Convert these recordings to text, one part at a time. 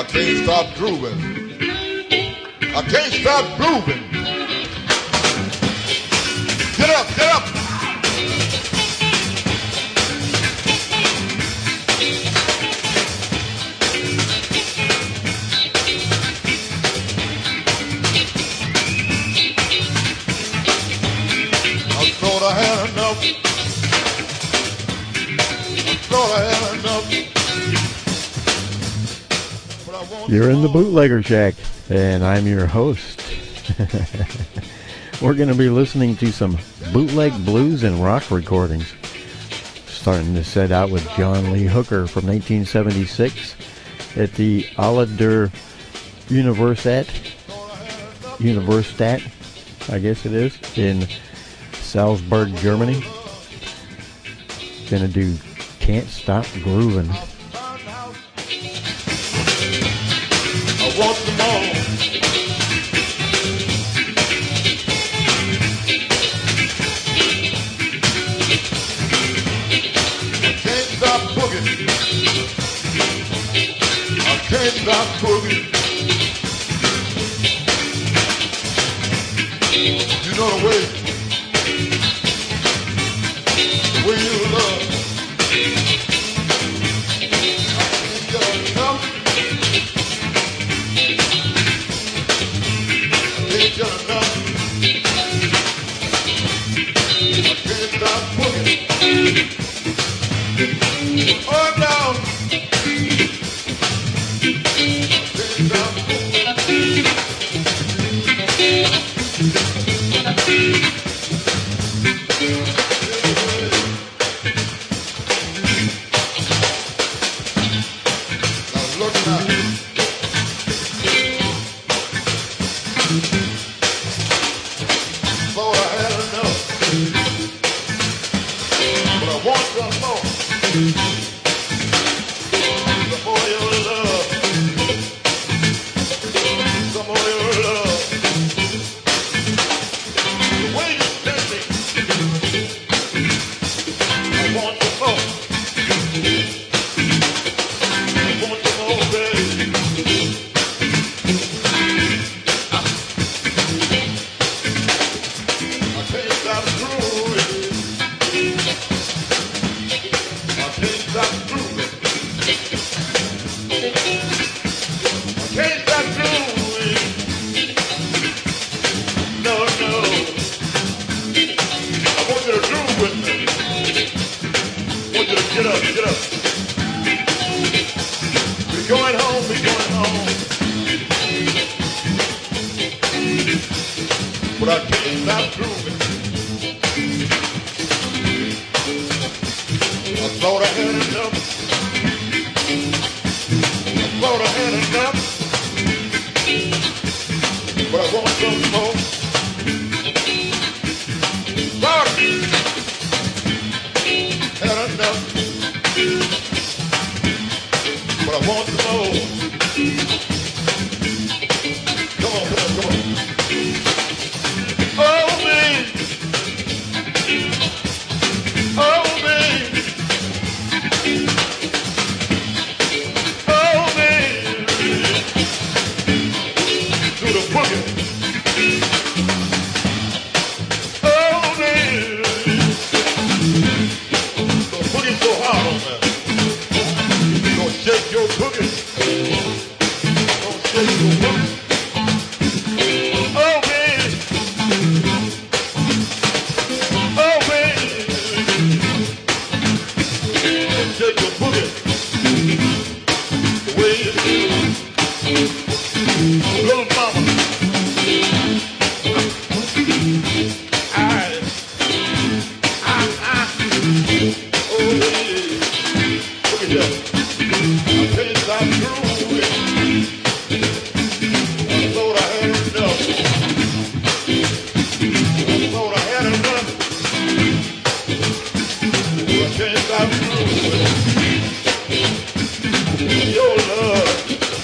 can't stop grooving. I can't stop grooving. Get up, get up. I thought I had enough. I thought I had enough. You're in the Bootlegger Shack, and I'm your host. We're going to be listening to some bootleg blues and rock recordings. Starting to set out with John Lee Hooker from 1976 at the Alader Universitat, I guess it is, in Salzburg, Germany. Gonna do Can't Stop Groovin'. I want them all. I can't stop boogie. I can't stop boogie. You know the way you love. I can't get enough. I can't stop boogie. Oh no. I can't stop boogie. Now look now. Thought I had enough, but I want some more. Some more of your love, some more of your love. The way you send me, I want some more. I want some more, baby. I can't stop grooving. I can't stop grooving. I can't stop grooving. No, no. I want you to groove with me. I want you to get up, get up. We're going home, we're going home. But I can't stop grooving. I thought I had enough. I thought I had enough. But I want some more. Thought I had enough. But I want some more. Come on, come on, come on. Oh, baby. Oh, baby. Oh, baby. Do the boogie. Oh, baby. The boogie's so hard on that. Don't shake your boogie. Don't shake your boogie. Oh, baby. Oh, baby. Don't shake your boogie. The way you do. Little mama. Oh, yeah. Look at that. I can't stop grooving. I thought I had enough. I thought I had enough. I can't stop grooving. Your love.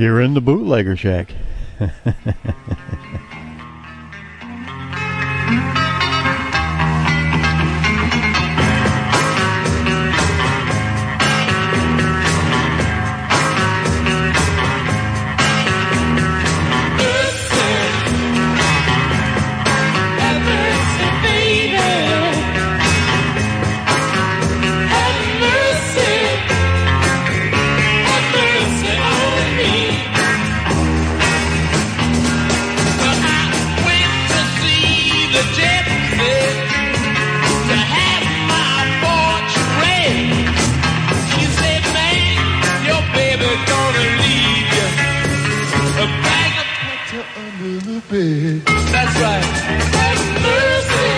You're in the Bootlegger Shack. That's right. Have mercy.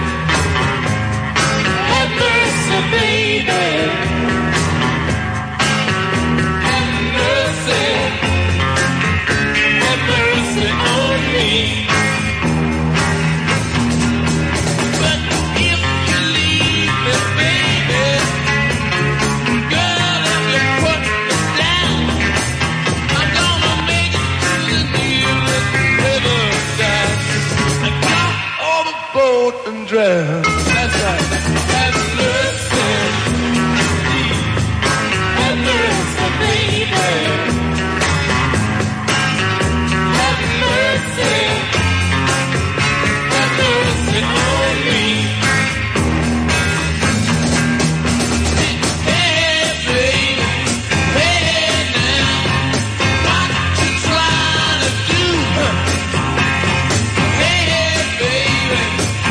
Have mercy, baby. Have mercy. Have mercy on me. But if you leave me, baby, girl, if you put me down, I'm gonna make it to the nearest riverside. Boat and drown. That's right. Have mercy. Have mercy, baby. Have mercy. Have mercy on me. Hey, baby. Hey, now. What you trying to do? Hey, baby.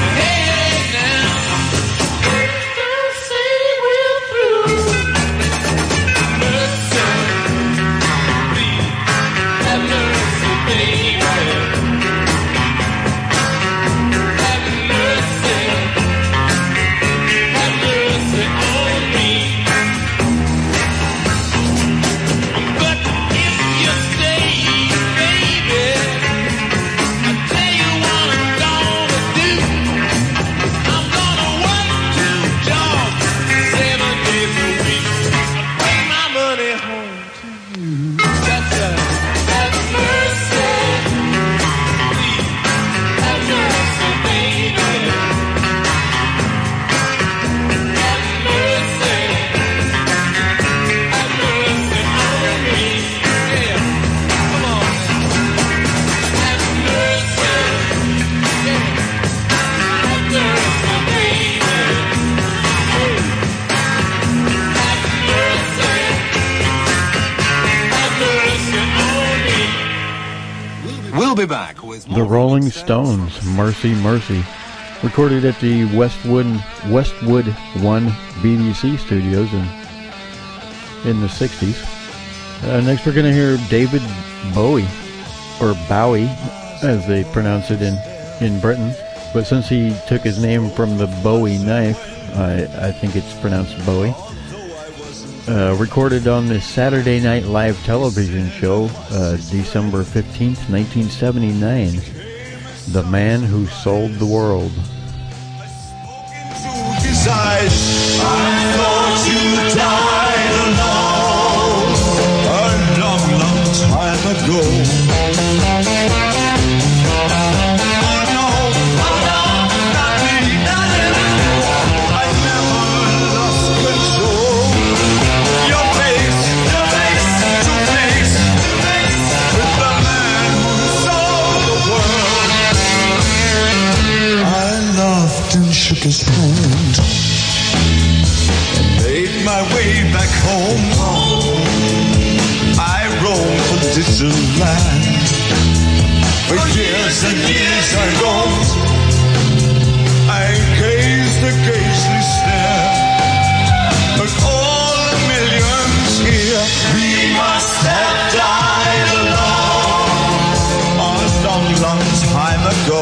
Be back with The Rolling Stones, Mercy Mercy, recorded at the Westwood 1 BBC studios in the 60s. Next we're going to hear David Bowie, or Bowie as they pronounce it in Britain, but since he took his name from the Bowie knife, I think it's pronounced Bowie. Recorded on the Saturday Night Live television show, December 15th, 1979. The Man Who Sold the World. I thought you died alone a long, long time ago. Shook his hand and made my way back home. I roamed for distant land. For years and years I roamed. I gazed a gazely stare. But all the millions here, we must have died alone a long, long time ago.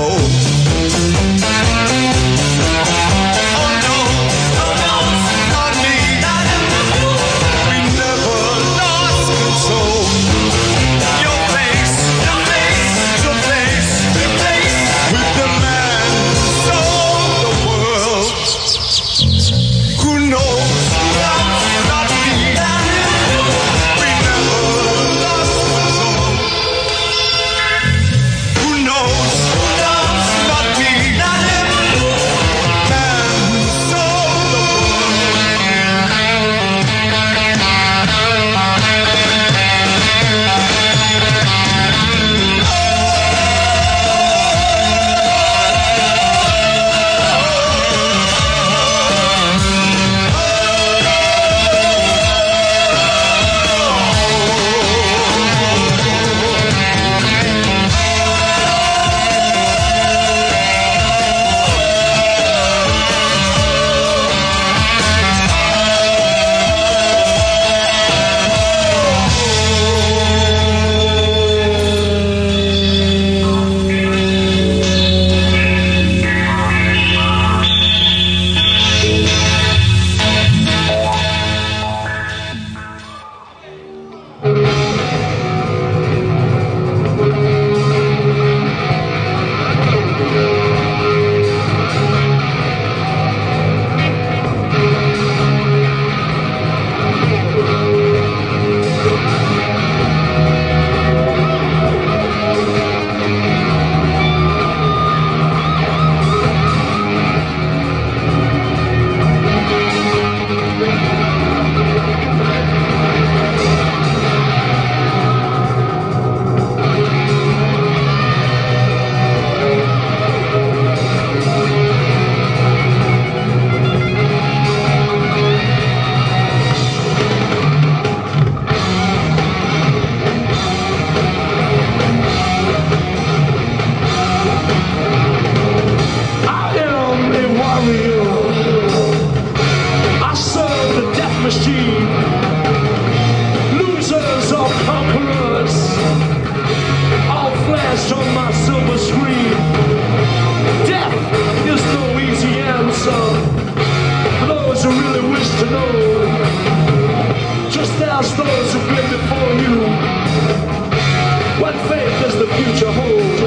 and faith as the future holds.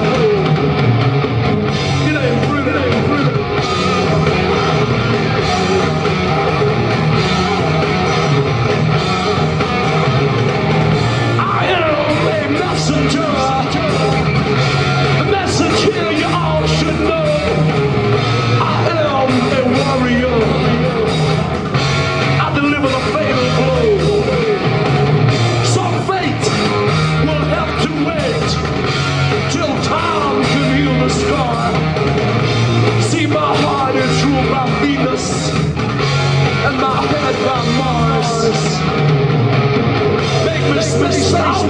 It ain't brutal, it ain't brutal. I am a messenger. A message here you all should know. I am a warrior. I deliver the fatal blow. Some fate will have to wait till time can heal the scar. See, my heart is ruled by Venus and my head by Mars. Make me space out.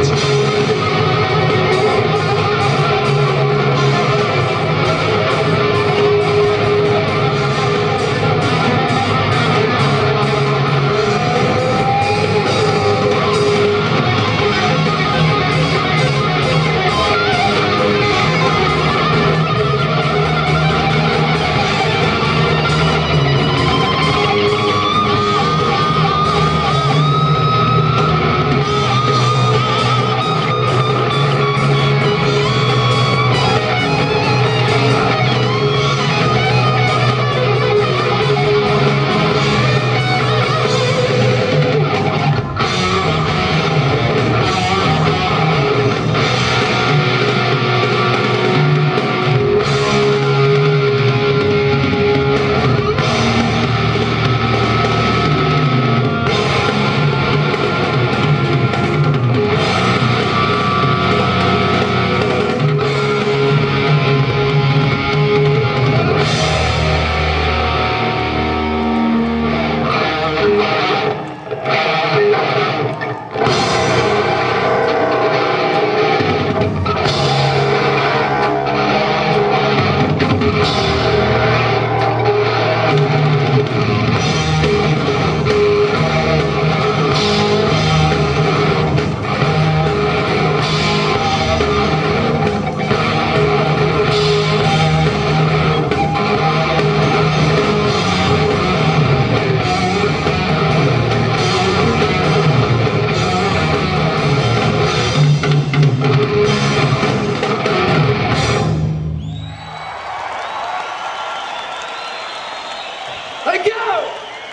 Hey, go!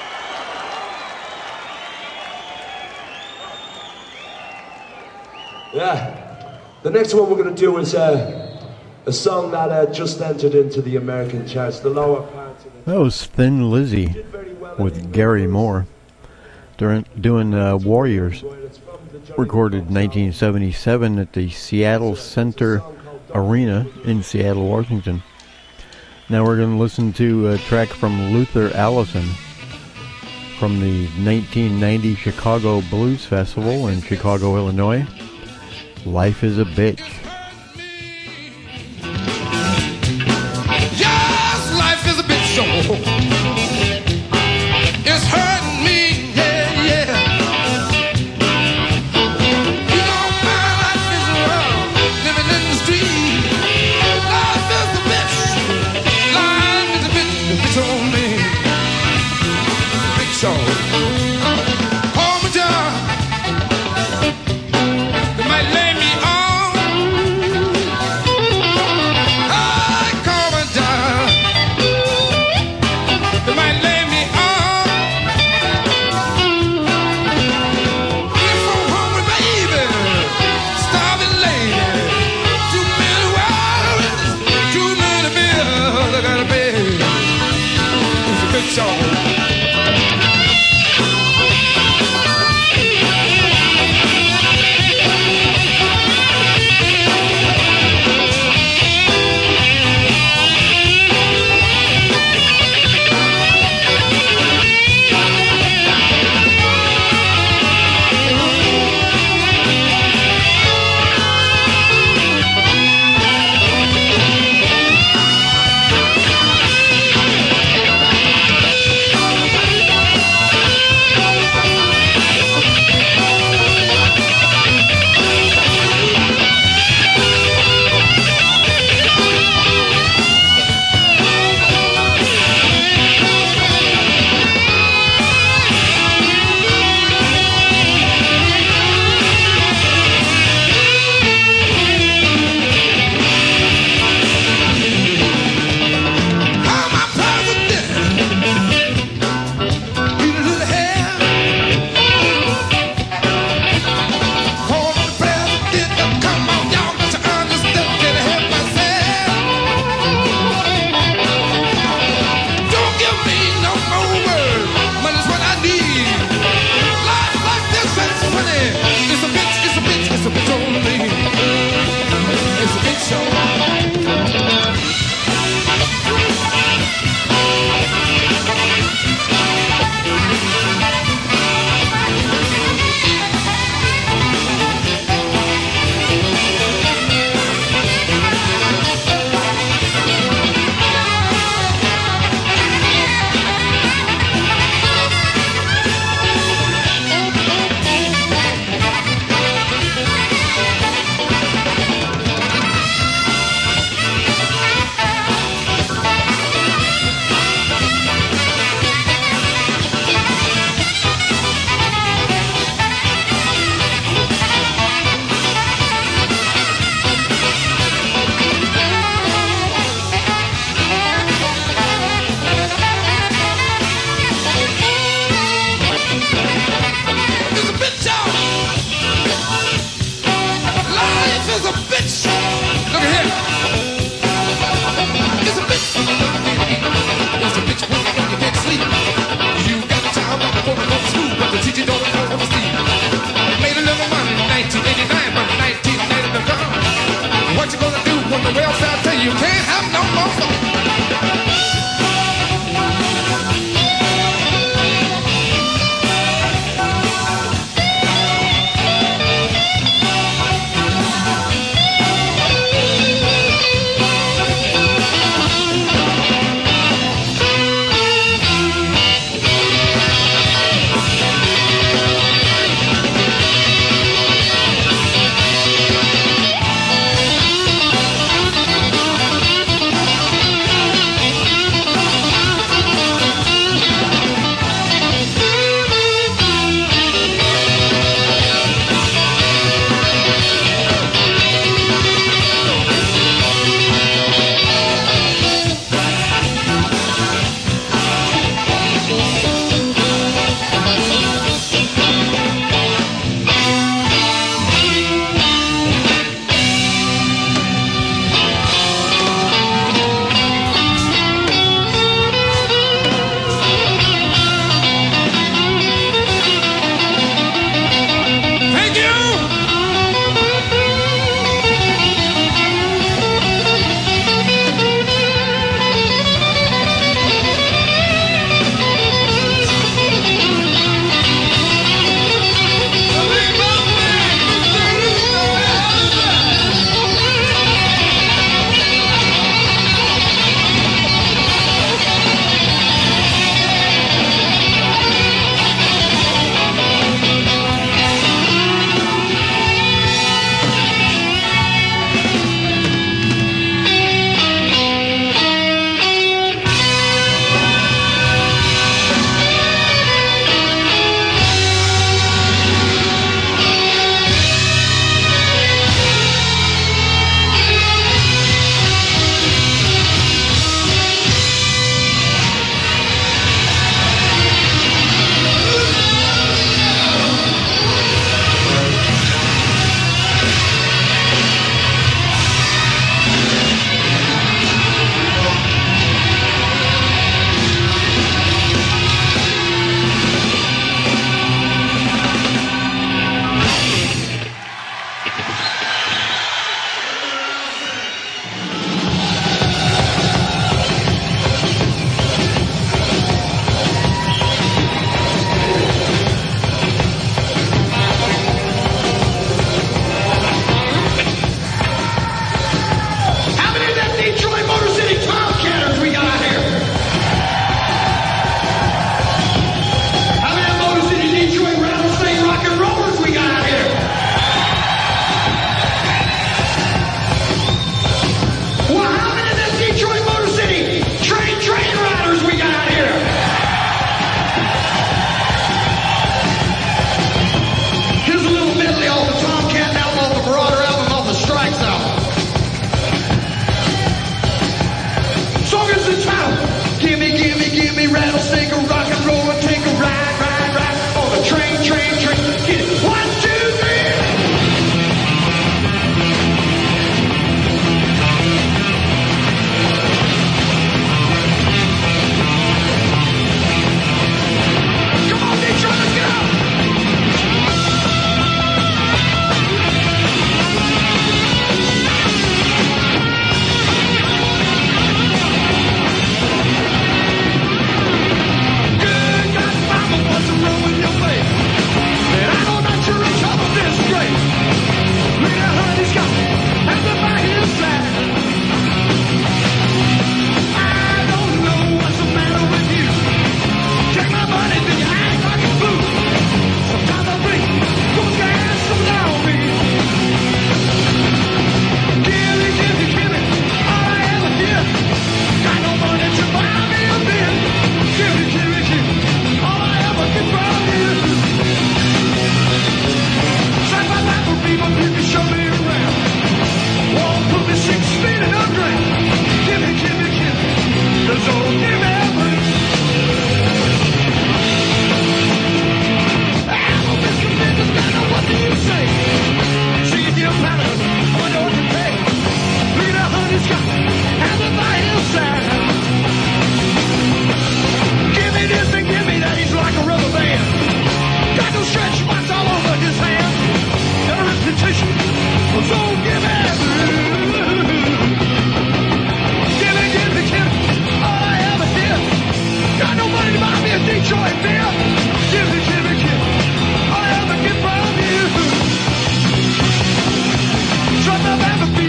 Yeah. The next one we're going to do is a song that just entered into the American charts. The lower parts of it. That was Thin Lizzy with Gary Moore doing Warriors, recorded in 1977 at the Seattle Center Arena in Seattle, Washington. Now we're going to listen to a track from Luther Allison from the 1990 Chicago Blues Festival in Chicago, Illinois. Life is a Bitch. Yes, life is a bitch show. It's hurting me, yeah, yeah. You know my life is rough, living in the street. Life is a bitch. Life is a bitch on me. Bitch show. Home a job. They might lay me off. I call my job.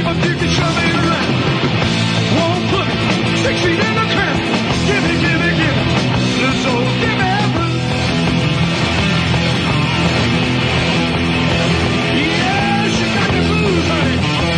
you can show me around. Won't put me 6 feet in the ground. Give me, give me, give me. This old give me heaven. Yeah, she got the blues, honey.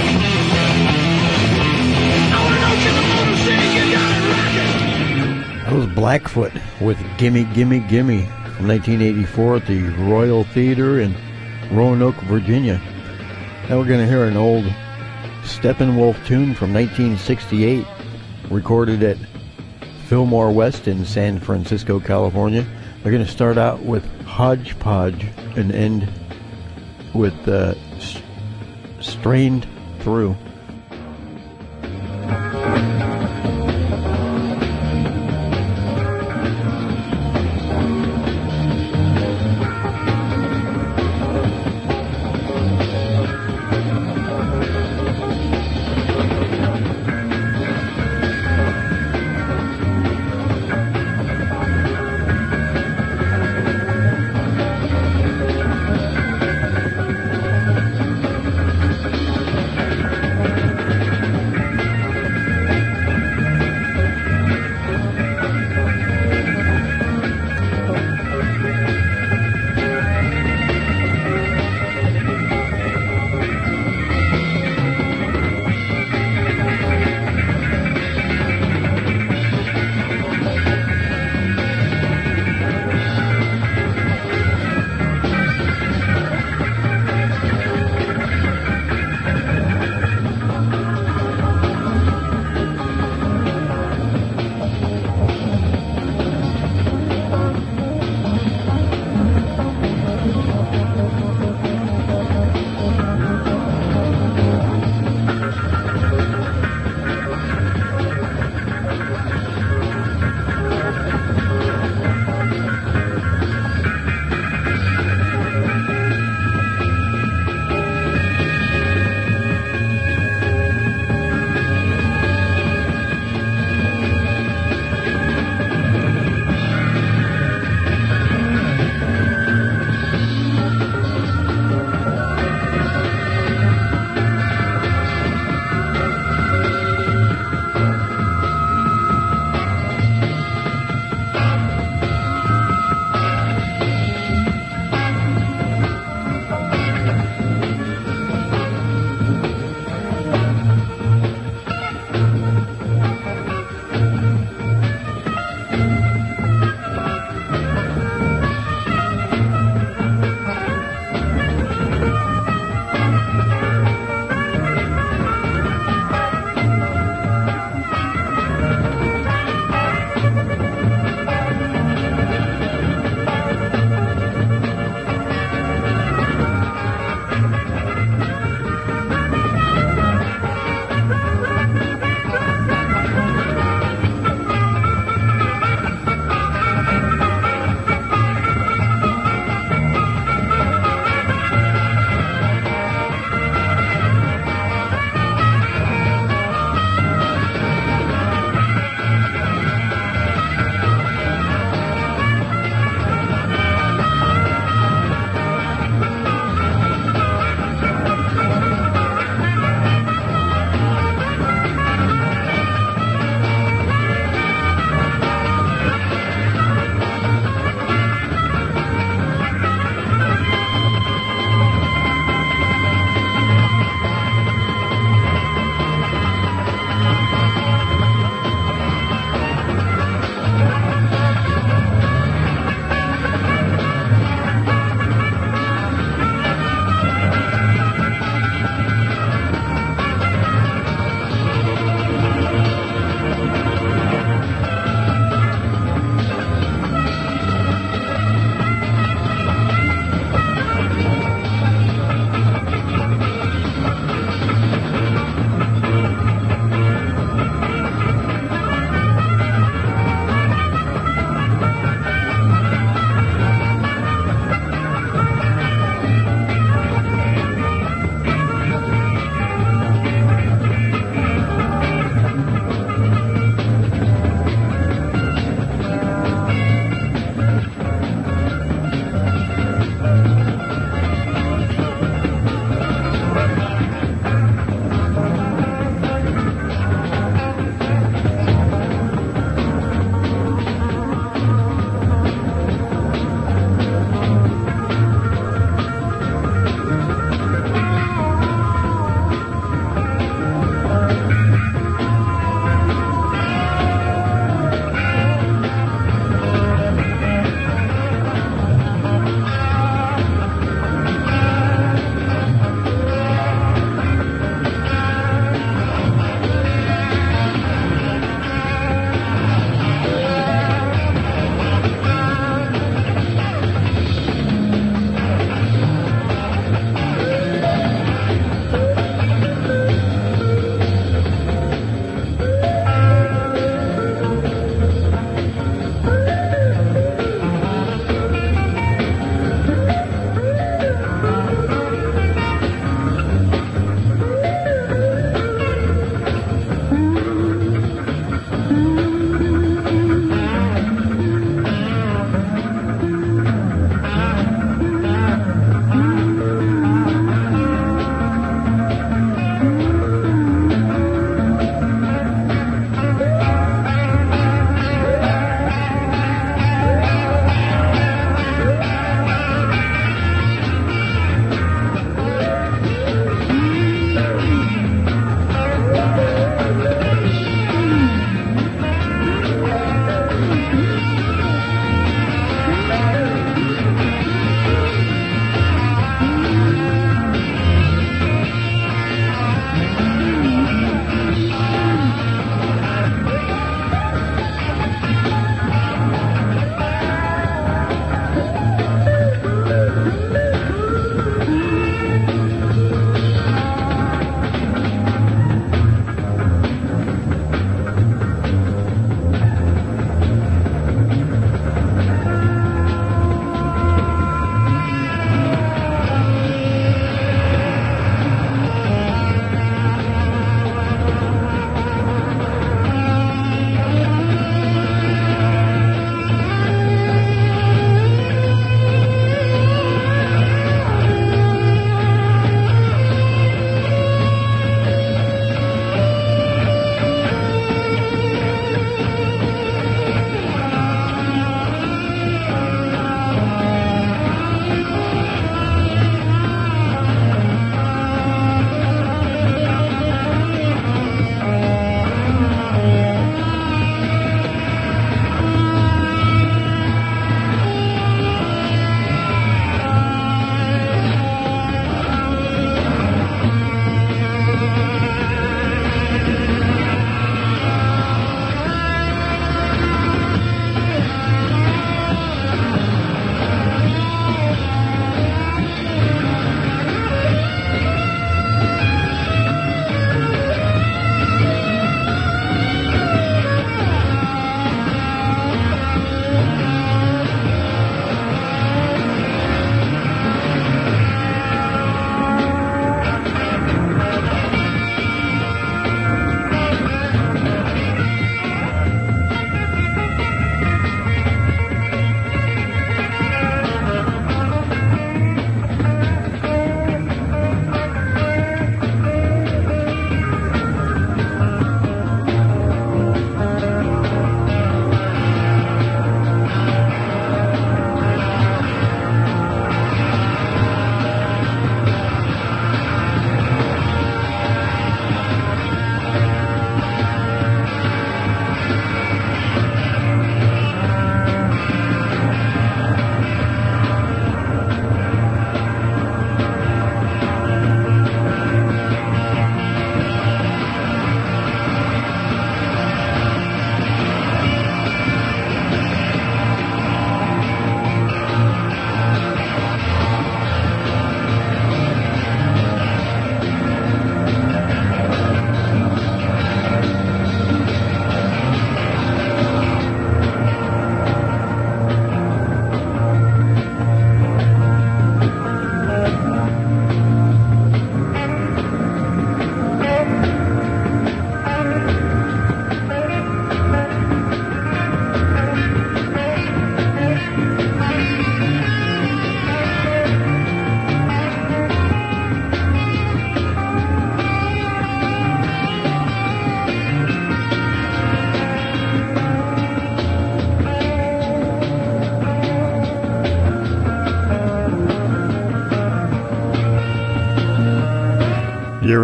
I wanna know if the motor city you got it rockin'. That was Blackfoot with Gimme, Gimme, Gimme from 1984 at the Royal Theater in Roanoke, Virginia. Now we're going to hear an old Steppenwolf tune from 1968, recorded at Fillmore West in San Francisco, California. They're going to start out with Hodgepodge and end with Strained Through.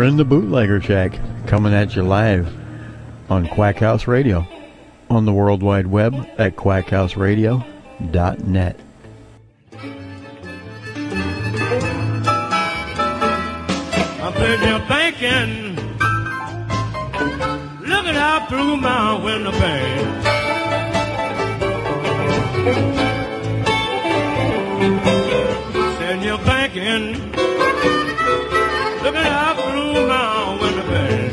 in the Bootlegger Shack, coming at you live on Quack House Radio, on the World Wide Web at quackhouseradio.net. I'm sitting here thinking, looking out through my window pane. Sitting here thinking, looking out through my window pane.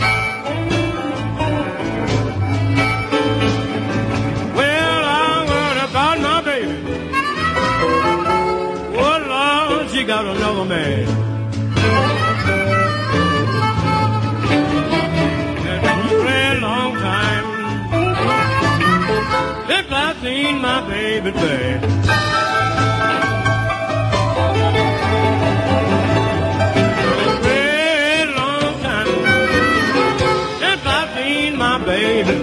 Well, I'm worried about my baby. Oh, Lord, she got another man. It's been a very long time since I've seen my baby play. Baby,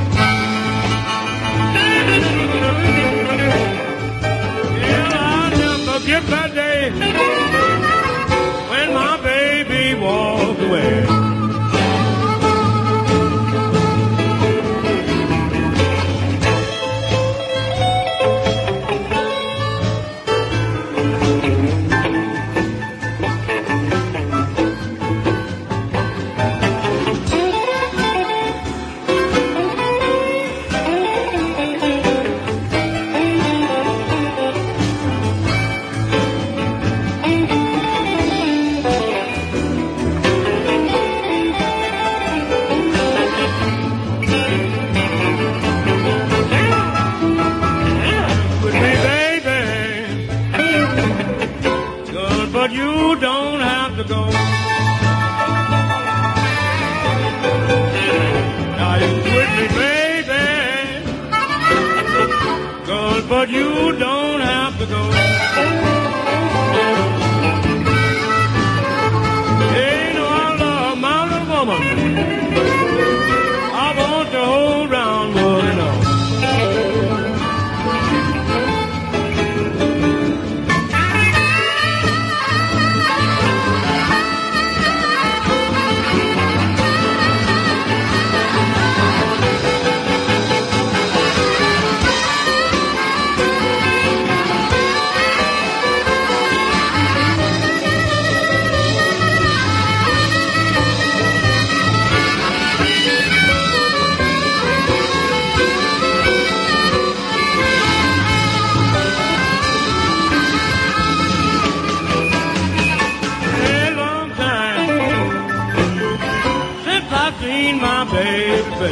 yeah, I'll never forget that day when my baby walked away. But you don't have to go. Now you with me, baby. Girl, but you don't have to go. Ain't no other mountain woman I want to hold round more than all. My baby,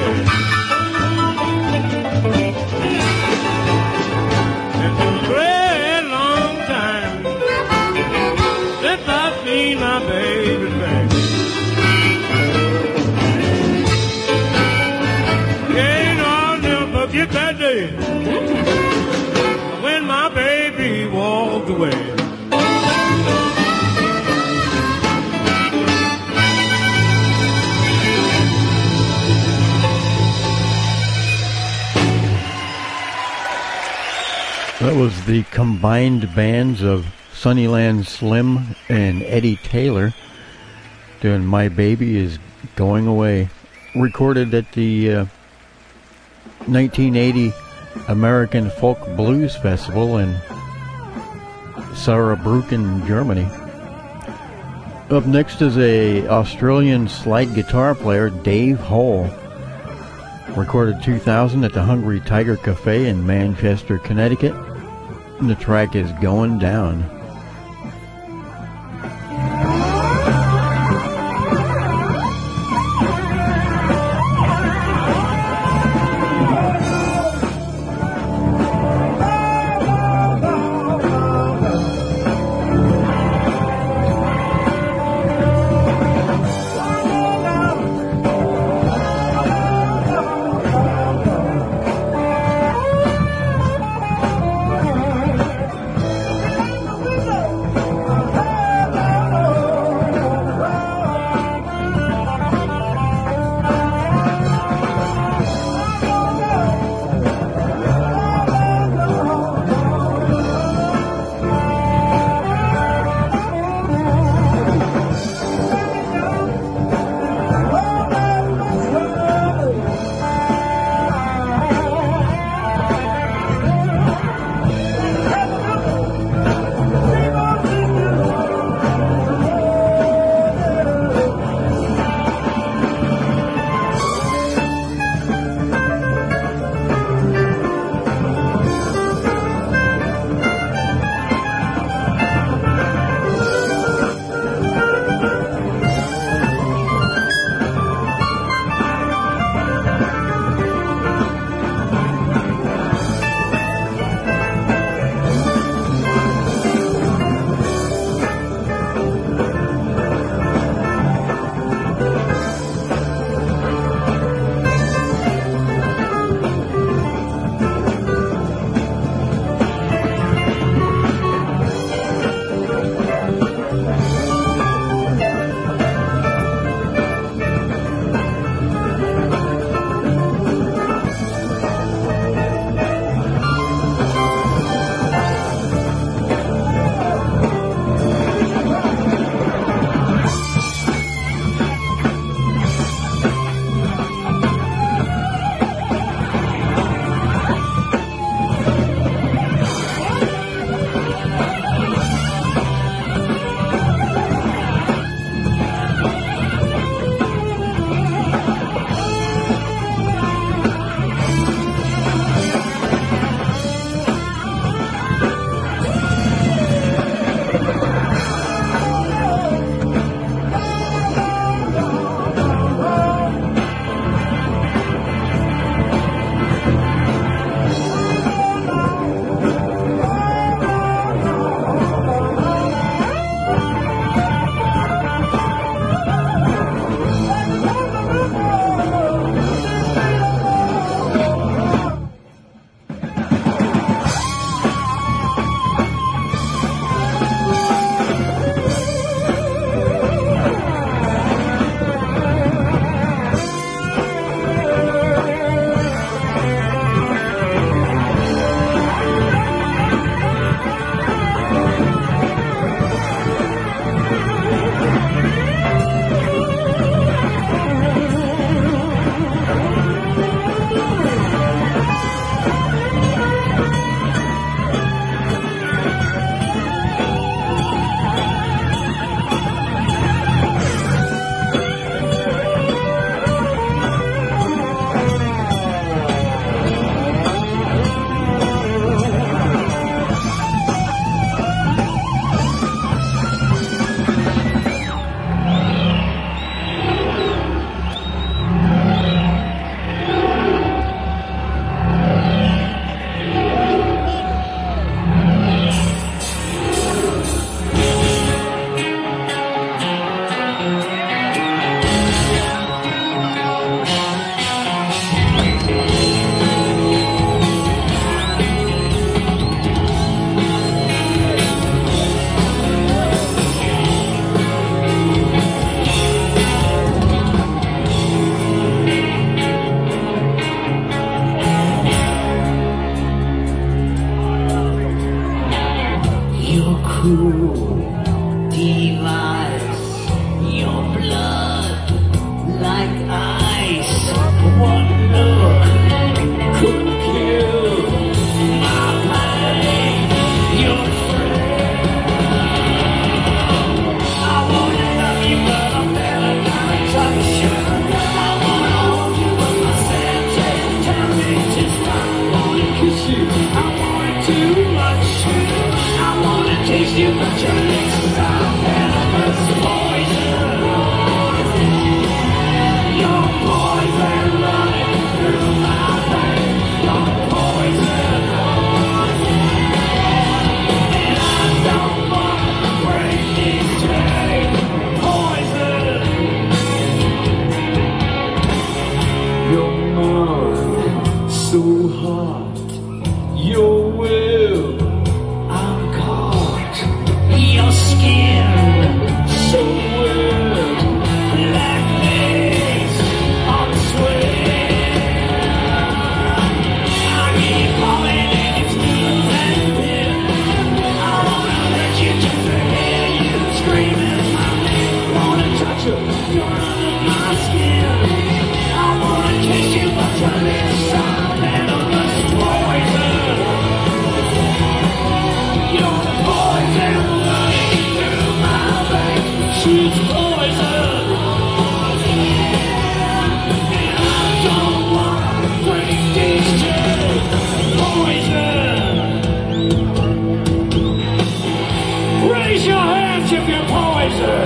it's a great long time since I've seen my baby, Yeah, no, I'll never forget that day when my baby walked away. That was the combined bands of Sunnyland Slim and Eddie Taylor doing My Baby Is Going Away. Recorded at the 1980 American Folk Blues Festival in Saarbrücken, Germany. Up next is a Australian slide guitar player, Dave Hole. Recorded 2000 at the Hungry Tiger Cafe in Manchester, Connecticut. And the track is Going Down. Your mouth so hot, your will I'm caught. Your skin so wet, like lace on sweat. I keep falling and it's good and thin. I wanna hurt you just to hear you screaming my name. Wanna touch you, you're under my skin. I wanna kiss you, but your lips are venomous poison. You're the poison running through my veins. She's poison. And I don't wanna break these chains. Poison. Raise your hands if you're poison.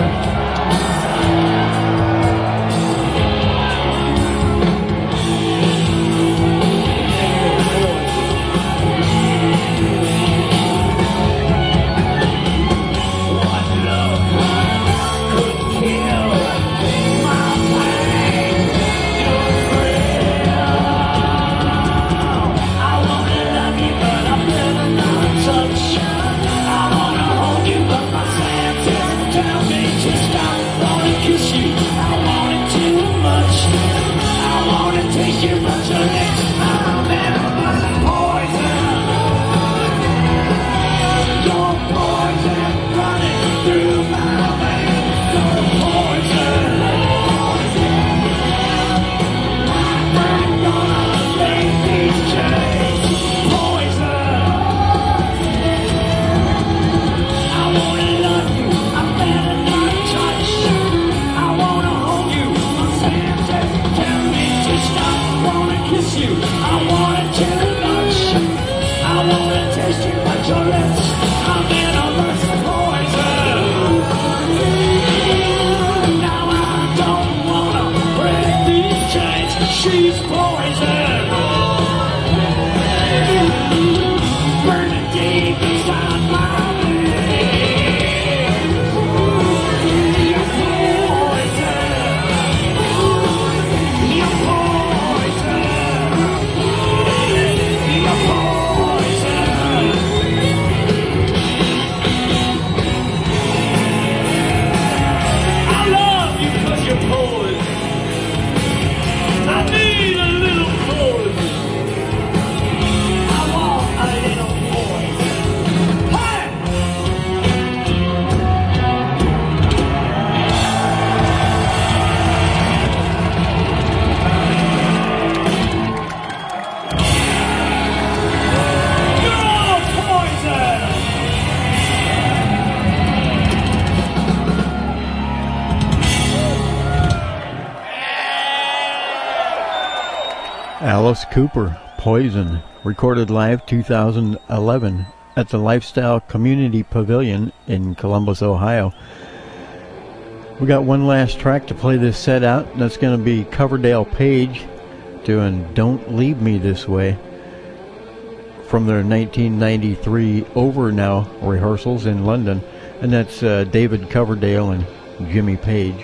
She's poison. Burning deep inside my veins. You're poison. You're poison. You're poison. I love you 'cause you're poison. I need a little poison. I want a little poison. Hey! You're all poison! Alice Cooper, Poison, recorded live 2011 at the Lifestyle Community Pavilion in Columbus, Ohio. We got one last track to play this set out. That's going to be Coverdale Page doing Don't Leave Me This Way from their 1993 Over Now rehearsals in London. And that's David Coverdale and Jimmy Page.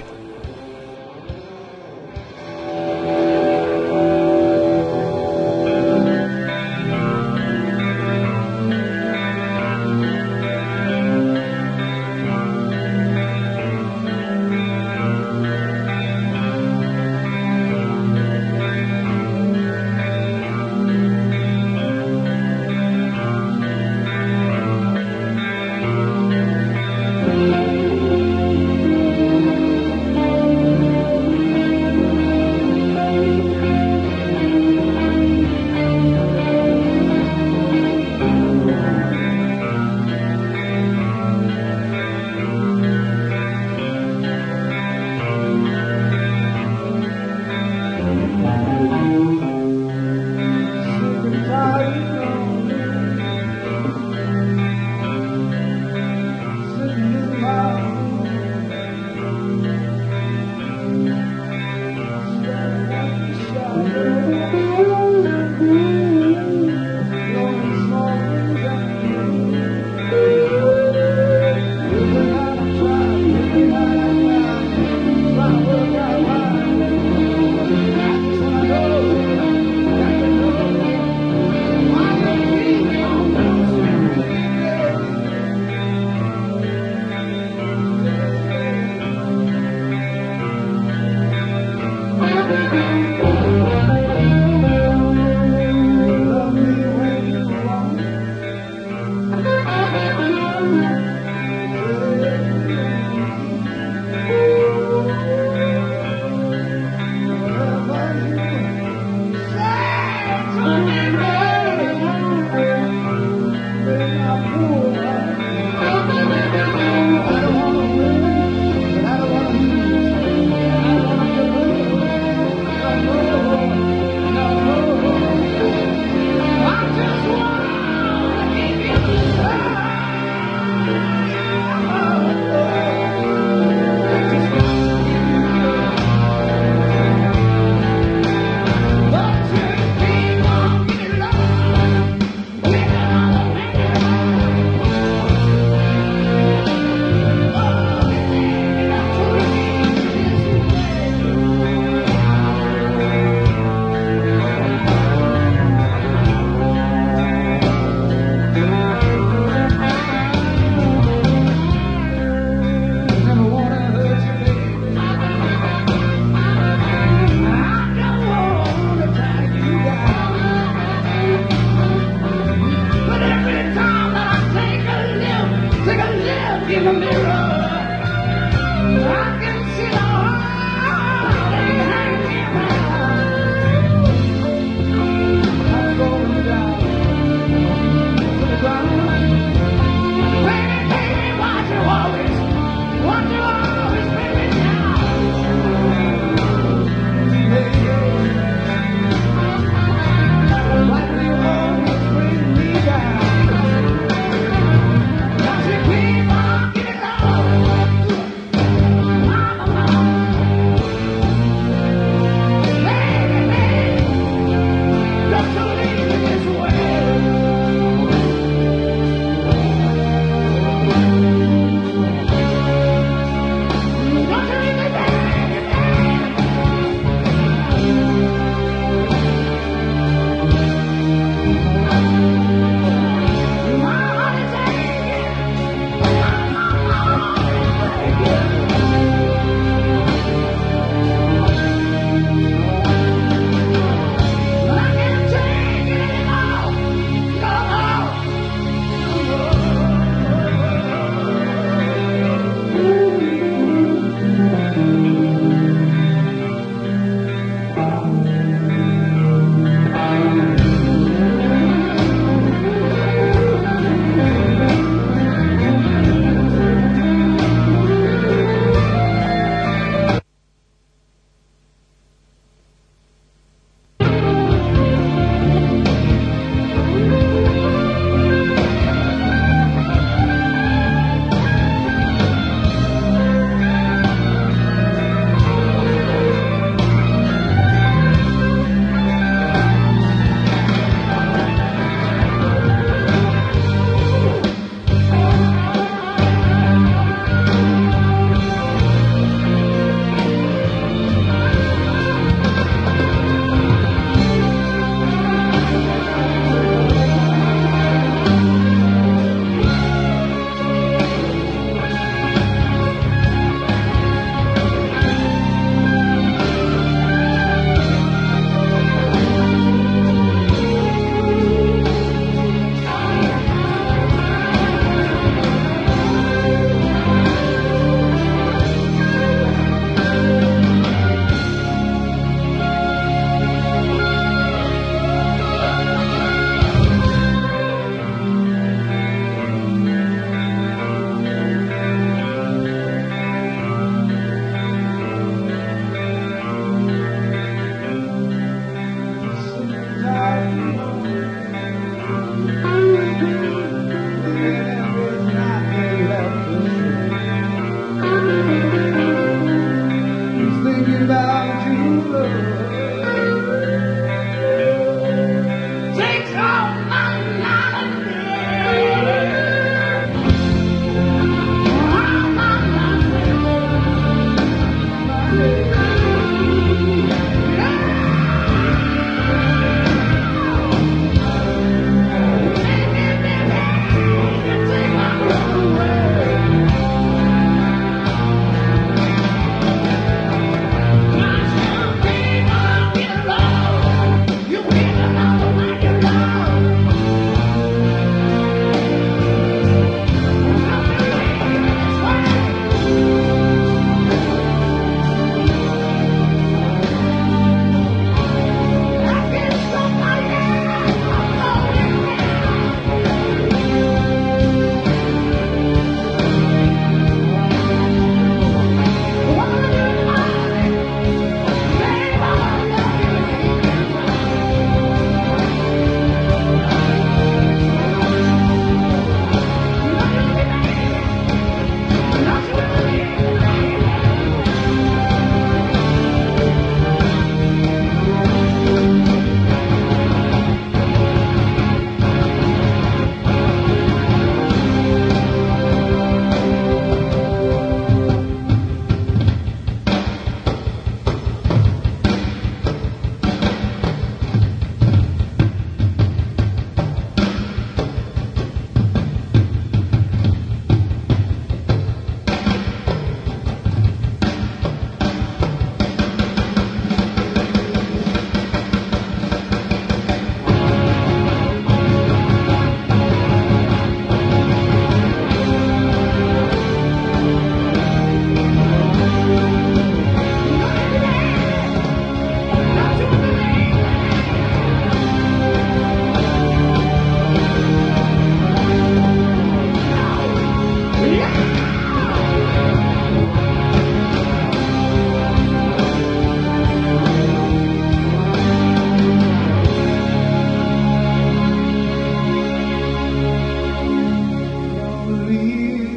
don't leave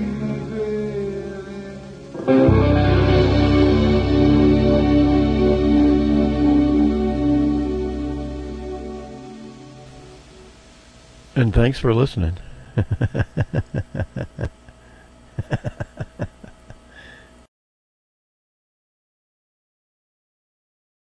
me, And thanks for listening.